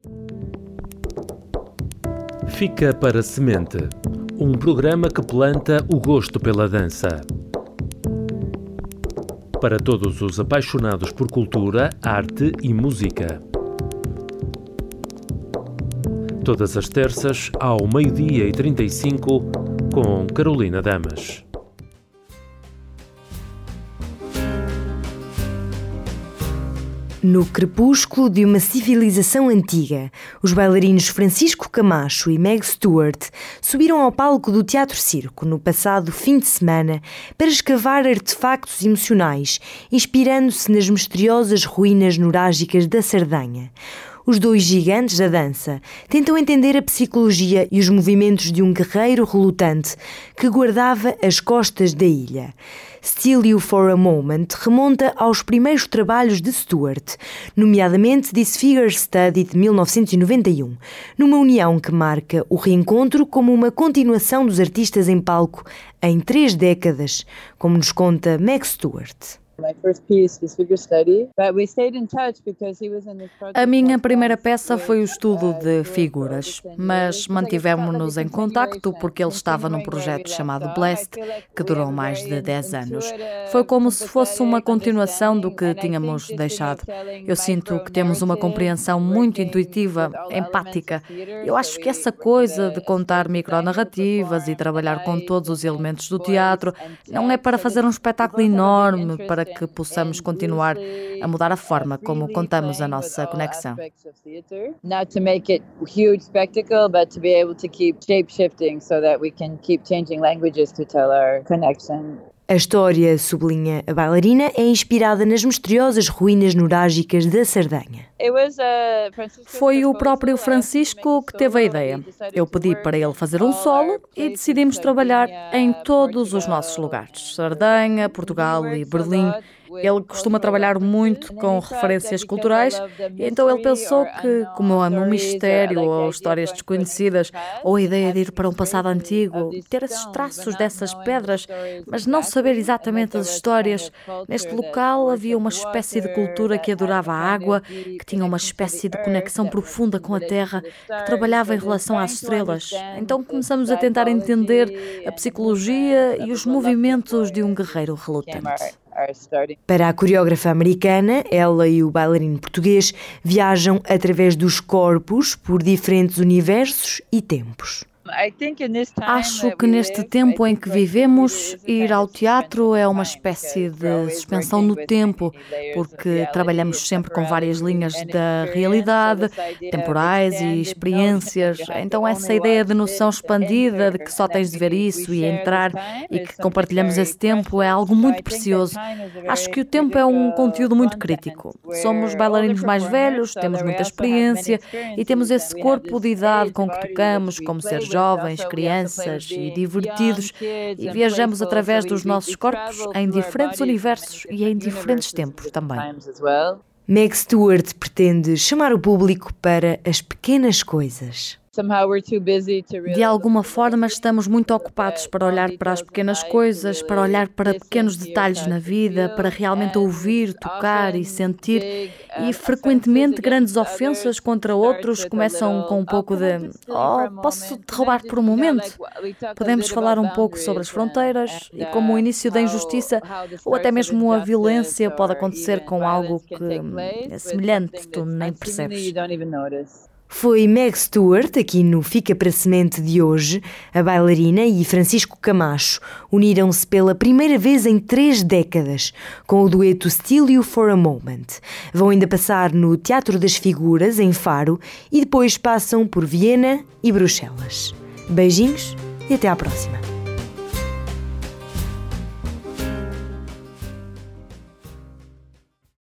Fica para Semente, um programa que planta o gosto pela dança. Para todos os apaixonados por cultura, arte e música. Todas as terças, ao 12h35, com Carolina Damas. No crepúsculo de uma civilização antiga, os bailarinos Francisco Camacho e Meg Stuart subiram ao palco do Teatro Circo no passado fim de semana para escavar artefactos emocionais, inspirando-se nas misteriosas ruínas nurágicas da Sardenha. Os dois gigantes da dança tentam entender a psicologia e os movimentos de um guerreiro relutante que guardava as costas da ilha. Still You for a Moment remonta aos primeiros trabalhos de Stuart, nomeadamente This Figure Study de 1991, numa união que marca o reencontro como uma continuação dos artistas em palco em 3 décadas, como nos conta Meg Stuart. A minha primeira peça foi o estudo de figuras, mas mantivemos-nos em contacto porque ele estava num projeto chamado Blessed, que durou mais de 10 anos. Foi como se fosse uma continuação do que tínhamos deixado. Eu sinto que temos uma compreensão muito intuitiva, empática. Eu acho que essa coisa de contar micronarrativas e trabalhar com todos os elementos do teatro não é para fazer um espetáculo enorme, para que possamos continuar a mudar a forma como contamos a nossa conexão. Not to make it huge spectacle, but to be able to keep shape-shifting so that we can keep changing languages to tell our connection. A história, sublinha a bailarina, é inspirada nas misteriosas ruínas nurágicas da Sardenha. Foi o próprio Francisco que teve a ideia. Eu pedi para ele fazer um solo e decidimos trabalhar em todos os nossos lugares: Sardenha, Portugal e Berlim. Ele costuma trabalhar muito com referências culturais e então ele pensou que, como eu amo o mistério ou histórias desconhecidas ou a ideia de ir para um passado antigo, ter esses traços dessas pedras, mas não saber exatamente as histórias, neste local havia uma espécie de cultura que adorava a água, que tinha uma espécie de conexão profunda com a terra, que trabalhava em relação às estrelas. Então começamos a tentar entender a psicologia e os movimentos de um guerreiro relutante. Para a coreógrafa americana, ela e o bailarino português viajam através dos corpos por diferentes universos e tempos. Acho que neste tempo em que vivemos, ir ao teatro é uma espécie de suspensão no tempo, porque trabalhamos sempre com várias linhas da realidade, temporais e experiências. Então essa ideia de noção expandida de que só tens de ver isso e entrar e que compartilhamos esse tempo é algo muito precioso. Acho que o tempo é um conteúdo muito crítico. Somos bailarinos mais velhos, temos muita experiência e temos esse corpo de idade com que tocamos, como seres jovens, crianças e divertidos, e viajamos através dos nossos corpos em diferentes universos e em diferentes tempos também. Meg Stuart pretende chamar o público para as pequenas coisas. De alguma forma estamos muito ocupados para olhar para as pequenas coisas, para olhar para pequenos detalhes na vida, para realmente ouvir, tocar e sentir, e frequentemente grandes ofensas contra outros começam com um pouco de posso te roubar por um momento? Podemos falar um pouco sobre as fronteiras e como o início da injustiça ou até mesmo a violência pode acontecer com algo que é semelhante, tu nem percebes. Foi Meg Stuart, aqui no Fica para Semente de hoje. A bailarina e Francisco Camacho uniram-se pela primeira vez em 3 décadas, com o dueto Still You for a Moment. Vão ainda passar no Teatro das Figuras, em Faro, e depois passam por Viena e Bruxelas. Beijinhos e até à próxima.